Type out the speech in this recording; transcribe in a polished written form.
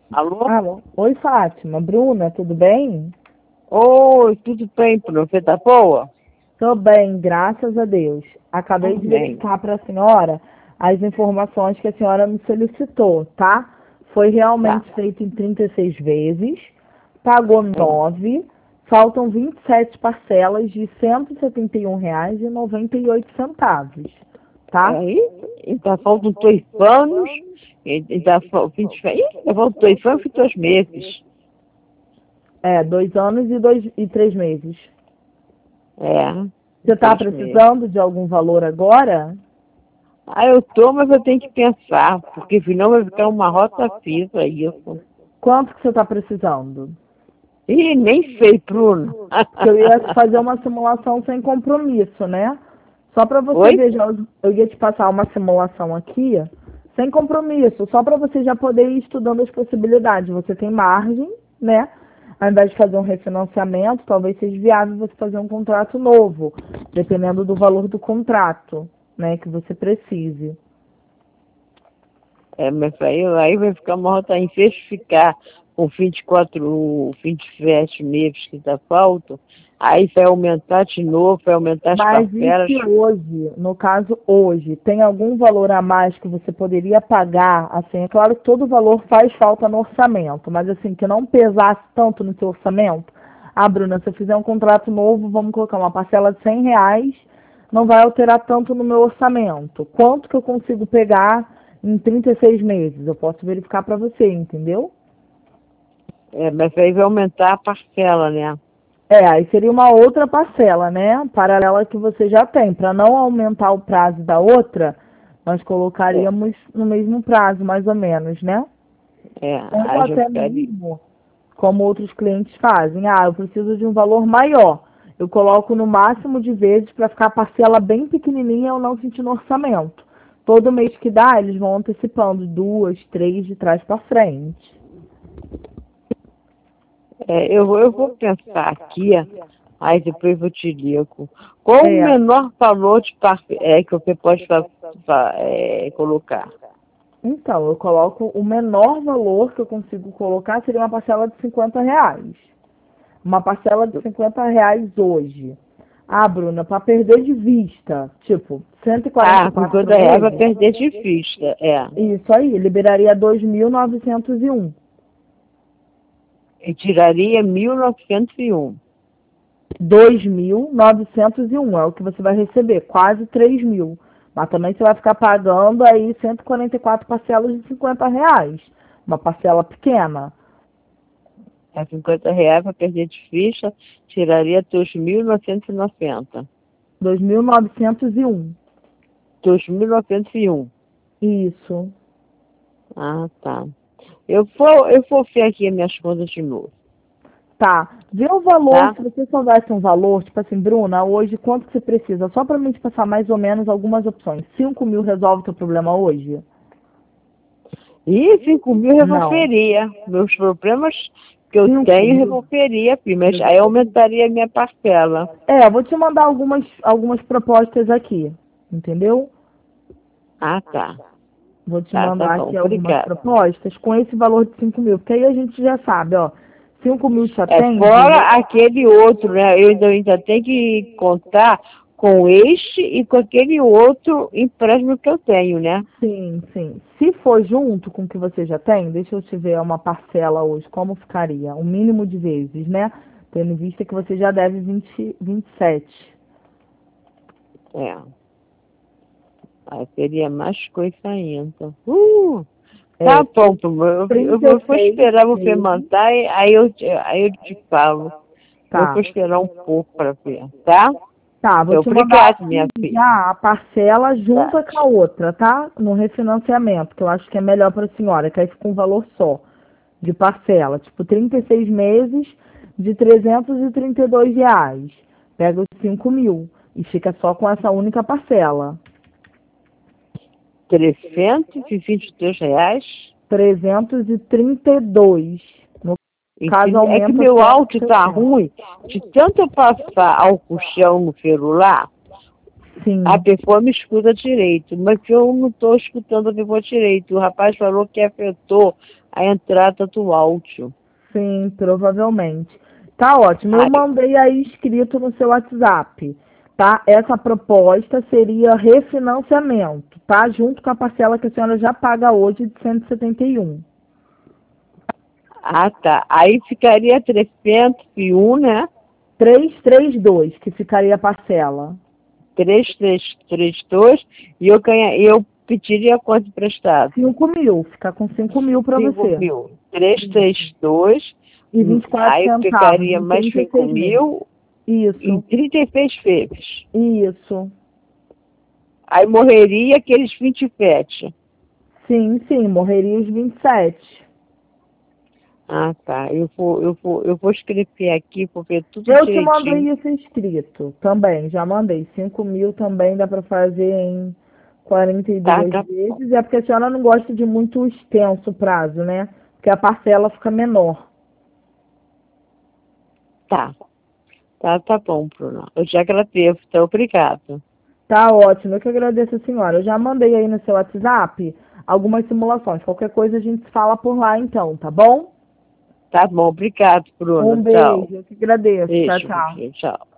Alô? Alô? Oi, Fátima. Bruna, tudo bem? Oi, tudo bem, profeta boa? Tô bem, graças a Deus. Acabei de Amém. verificar para a senhora as informações que a senhora me solicitou, tá? Foi Tá. realmente feito em 36 vezes, pagou É. 9, faltam 27 parcelas de R$ 171,98, tá? É isso? Então faltam 2 anos, ainda faltam 2 anos e 2 meses. 2 anos e 3 meses. É, Você está 3 meses. precisando de algum valor agora? Ah, eu tô, mas eu tenho que pensar, porque senão vai ficar uma rota fixa isso. Quanto que você está precisando? Ih, nem sei, Bruno. Que eu ia fazer uma simulação sem compromisso, né? Só para você Oi? ver, eu ia te passar uma simulação aqui, sem compromisso, só para você já poder ir estudando as possibilidades. Você tem margem, né? Ao invés de fazer um refinanciamento, talvez seja viável você fazer um contrato novo, dependendo do valor do contrato, né, que você precise. É, mas aí vai ficar uma rota em vez de ficar com 27 meses que tá faltam, aí vai aumentar de novo, vai aumentar as Mas e parcelas. se hoje, no caso hoje, tem algum valor a mais que você poderia pagar? Assim, é claro que todo valor faz falta no orçamento, mas assim, que não pesasse tanto no seu orçamento. Ah, Bruna, se eu fizer um contrato novo, vamos colocar uma parcela de R$ 100, não vai alterar tanto no meu orçamento. Quanto que eu consigo pegar em 36 meses? Eu posso verificar para você, entendeu? É, mas aí vai aumentar a parcela, né? Aí seria uma outra parcela, né? Paralela que você já tem. Para não aumentar o prazo da outra, nós É, colocaríamos no mesmo prazo, mais ou menos, né? Ou aí já até ficaria. mesmo, como outros clientes fazem. Ah, eu preciso de um valor maior. Eu coloco no máximo de vezes para ficar a parcela bem pequenininha e eu não sentir no orçamento. Todo mês que dá, eles vão antecipando duas, três de trás para frente. Eu vou pensar aqui, aí depois eu te ligo. Qual o É, menor valor que você pode colocar? Então, eu coloco o menor valor que eu consigo colocar seria uma parcela de R$ 50. Uma parcela de R$ 50 hoje. Ah, Bruna, para perder de vista, tipo, cento e quarenta e Ah, quatro R$ 50 vai vezes, perder de vista, é. isso aí, liberaria 2.901. E tiraria 1901. 2.901 é o que você vai receber, quase 3.000. Mas também você vai ficar pagando aí 144 parcelas de R$ 50. Uma parcela pequena. R$ 50 para perder de ficha, tiraria 2.990. 2.901. 2.901. Isso. Ah, tá. Eu vou ver aqui as minhas contas de novo, Tá. Vê o valor, tá? se você soubesse um valor, tipo assim, Bruna, hoje quanto que você precisa? Só pra mim te passar mais ou menos algumas opções. 5.000 resolve o teu problema hoje? E 5.000 Não. resolveria. Meus problemas que eu 5 tenho mil. resolveria, mas aí aumentaria a minha parcela. Eu vou te mandar algumas propostas aqui, entendeu? Ah, tá. Vou te Tá mandar bom. aqui algumas Obrigada. propostas com esse valor de 5.000, porque aí a gente já sabe, ó, 5.000 te É atende, fora aquele outro, né? Eu ainda tenho que contar com este e com aquele outro empréstimo que eu tenho, né? sim, sim. Se for junto com o que você já tem, deixa eu te ver uma parcela hoje, como ficaria? O mínimo de vezes, né? Tendo em vista que você já deve 27. É. Aí seria mais coisa ainda. Tá É, bom, eu vou 36 esperar você vezes. mandar e aí eu te falo. Eu Tá. vou esperar um pouco para ver, tá? Tá, vou Então, te mandar obrigado, minha aqui filha. já a parcela Tá. junta com a outra, tá? No refinanciamento, que eu acho que é melhor para a senhora, que aí fica um valor só de parcela. Tipo, 36 meses de R$ 332. Pega os 5.000 e fica só com essa única parcela. R$ 322. 332. No caso, É que aumenta meu áudio tá 160. ruim. De tanto eu passar álcool gel no celular, Sim. A pessoa me escuta direito, mas que eu não estou escutando a pessoa direito. O rapaz falou que afetou a entrada do áudio. Sim, provavelmente. Tá ótimo. Eu Ai, mandei aí escrito no seu WhatsApp, tá? Essa proposta seria refinanciamento, tá? Junto com a parcela que a senhora já paga hoje de 171. ah, tá. Aí ficaria 301, né? 332 que ficaria a parcela. 332 e eu pediria quanto emprestado? 5.000, ficar com 5.000 para 5 você. mil. 332, E 24 aí centavos ficaria em mais 5 36 meses. mil em Isso, 36 vezes. isso. Aí morreria aqueles 27. Sim, sim, morreria os 27. Ah, tá. Eu vou escrever aqui, vou ver tudo Eu te direitinho. mandei isso escrito também, já mandei. 5.000 também dá para fazer em quarenta e Tá, duas tá, vezes. É porque a senhora não gosta de muito extenso prazo, né? Porque a parcela fica menor. tá. Tá bom, Bruno. Eu te agradeço, então, obrigado. Tá ótimo, eu que agradeço a senhora. Eu já mandei aí no seu WhatsApp algumas simulações. Qualquer coisa a gente se fala por lá então, tá bom? Tá bom, obrigado, Bruno. Um Tchau. beijo, eu que agradeço. Tchau, Beijo, tchau. tchau.